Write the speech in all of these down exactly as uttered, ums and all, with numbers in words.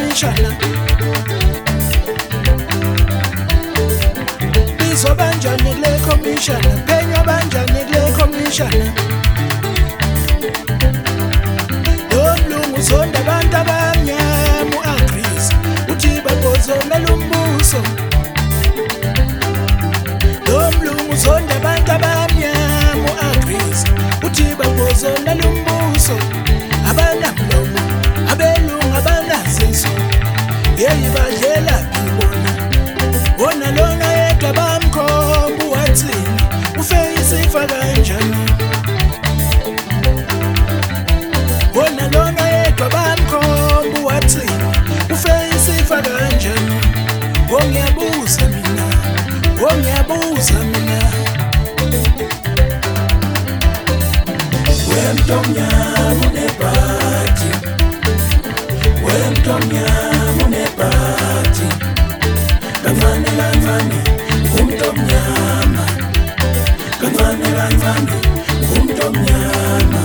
commissioner. Bizo banjani kule commissioner, penya banjani kule commissioner. Yomlungu zonda abantu abamnyama u-agrees uthi babozonela umbuso. Yomlungu zonda abantu abamnyama u-agrees uthi babozonela umbuso. Abanamlomo abelungu abanaziso yeyi badlela ngibona wona lona yedwa bamkhomba uwathini ufeyisifa kanjani. Wona lona yedwa bamkhomba uwathini ufeyisifa kanjani. Wongiyabuza mina, wongiyabuza mina, wemntomnyama unebhadi, wemntomnyama unebhadi, kancane kancane ngumntomnyama, kancane kancane ngumntomnyama,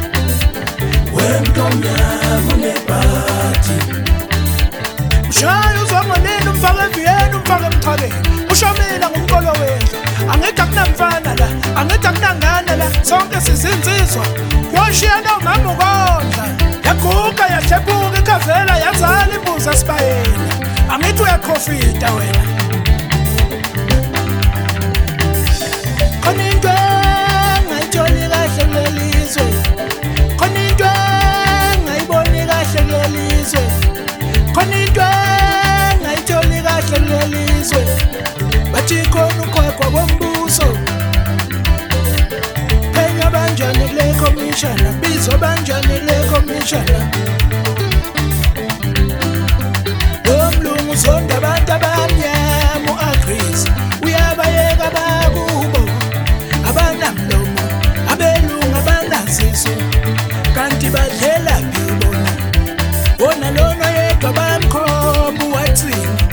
wemntomnyama unebhadi. Mshaya uzongonini umfake eviyeni umfake emxhakeni, usho mina ngumkolo wendlu, angithi akunamfana la, angithi akunangane la, sonke sizinsizwa. Yoshiya lo mama ukondla, yaguga yahlebuka ikhavela yazala imbuzi esibayeni, angithi uyakhofita wena. Khona into engayitholi kahle kulelizwe, khona into engayiboni kahle kulelizwe, khona into engayitholi kahle kulelizwe, bathi khona ukhwekwa kombuso. Phenya banjani kule commissioner, bizo banjani kule commissioner. Yomlungu zonda abantu abamnyama u-agrees uyabayeka bakubo. Abanamlomo abelungu abanaziso kanti badlela ngibona wona lona yedwa bamkhomba uwathini